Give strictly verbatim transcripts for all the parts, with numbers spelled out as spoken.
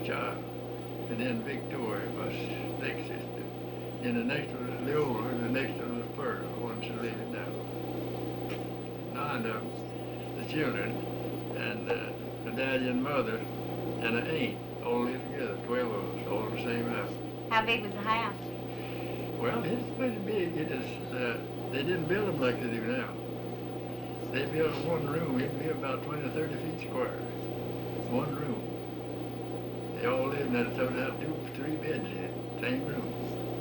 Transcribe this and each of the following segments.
child. And then Victoria, my next sister. And the next one was Leola, and the next one was Pearl, the one she's living now. Nine of them, the children, and uh, the daddy and mother, and an aunt, all lived together, twelve of us, all in the same house. How big was the house? Well, it's pretty big. It is, uh, they didn't build them like they do now. They built one room, it'd be about twenty or thirty feet square. One room. They all lived in it, so they have two, three beds in it, same room.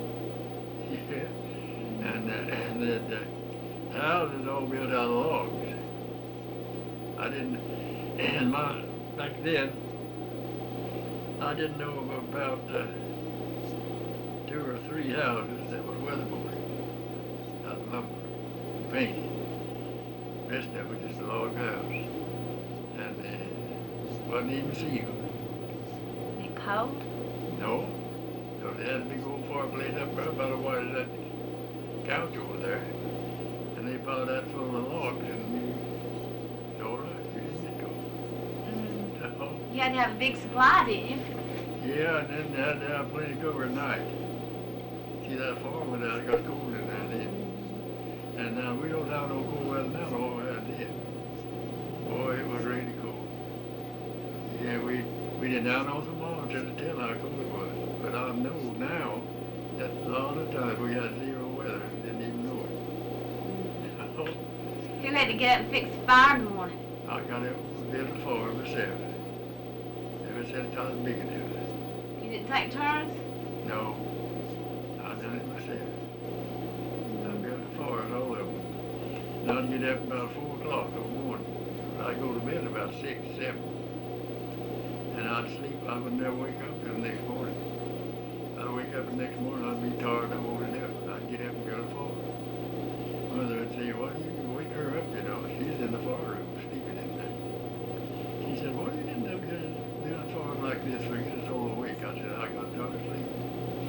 Yeah. And, uh, and the, the house is all built out of logs. I didn't, and my, back then, I didn't know about uh, two or three houses that was weatherboarded, out of lumber, painted. The rest of it was just a log house. And uh, wasn't even sealed. Is it cold? No. So they had a big old fireplace up there about as wide as that couch over there. And they piled that full of logs and you, it's all right, you didn't get cold. Mm. No. You had to have a big supply, didn't you? Yeah, and then they had to have plenty of cover at night. See that farm went out, it got cold in there then. And now we don't have no cold weather now, all we had then. Boy, it was really cold. Yeah, we we didn't have no thermometer to tell how cold it was. But I know now that a lot of times we had zero weather and didn't even know it. Who had to get up and fix the fire in the morning? I got it built a fire myself. Ever since I was big enough. You didn't take turns? No, I done it myself. I built the fires, all of them. And I'd get up about four o'clock in the morning. I'd go to bed about six, seven. And I'd sleep, I would never wake up till the next morning. I'd wake up the next morning, I'd be tired, I wanted up. I'd get up and go to the fire. Mother would say, why do you wake her up, you know? She's in the fire room, sleeping in there. She said, why you didn't up here build a fire like this for you so awake? I said, I got tired of sleeping.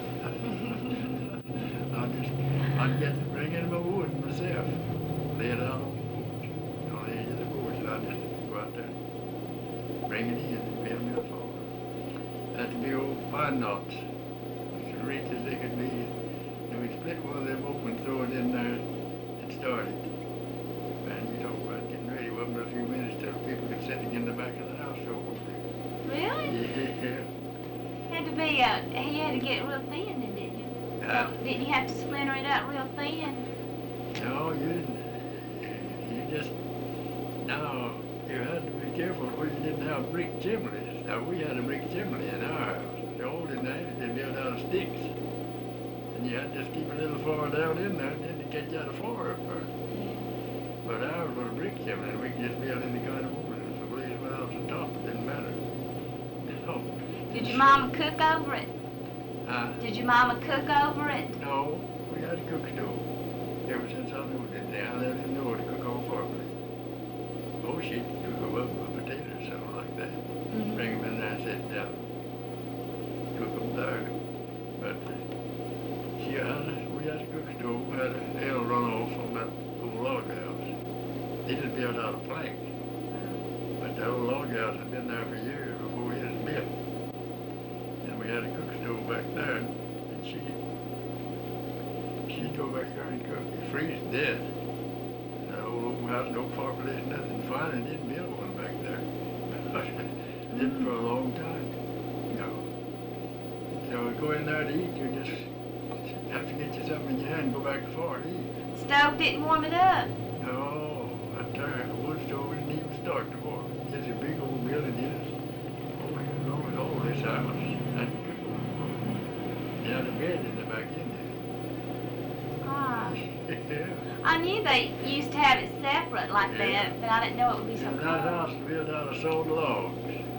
I just, I'd get to bring in my wood myself, lay it out on the porch, on the edge of the porch, and I'd just go out there, bring it in and build me a fire. Had to be old pine knots, as rich as they could be, and we'd split one of them open, throw it in there, and start it. Man, you talk about getting ready, it wasn't but a few minutes till people could sit in the back of the house so quickly. Really? Yeah. Had to be, uh, you had to get it real thin, then, didn't you? Uh, So, didn't you have to splinter it up real thin? No, you didn't. You just, no, you had to be careful where you didn't have brick chimneys. Now, we had a brick chimney in our house. The old didn't have it, they built out of sticks. And you had to just keep a little far down in there, and then to catch out a fire up there. But ours was a brick chimney, and we could just build any kind of wood. If the blaze went out on top, it didn't matter. No. Did your mama cook over it? Uh, Did your mama cook over it? no, we had a cook stove. Ever since I knew it, I never even knew to cook on fireplace. Oh, she'd cook up a potato or something like that. Mm-hmm. Bring them in there and sit down. Cook them there. But uh, she had a, we had a cook stove, we had an L run off on that old log house. It had built out of plank. But the old log house had been there for years before it was built. And we had a cook stove back there, and she she'd go back there and cook. It freeze to death. That old old house, no fireplace, nothing. Finally didn't build one back there. Didn't for a long time. No. So go in there to eat, you just have to get you something in your hand and go back to far to eat. Stove didn't warm it up. No, that there wood stove didn't even start to warm. It's a big old building, yes. Oh, you know, it's all this house. And you had a bed in the back end Ah. there. Yeah. I knew they used to have it separate like Yeah. that, but I didn't know it would be so And cold. that house was built out of sawed logs.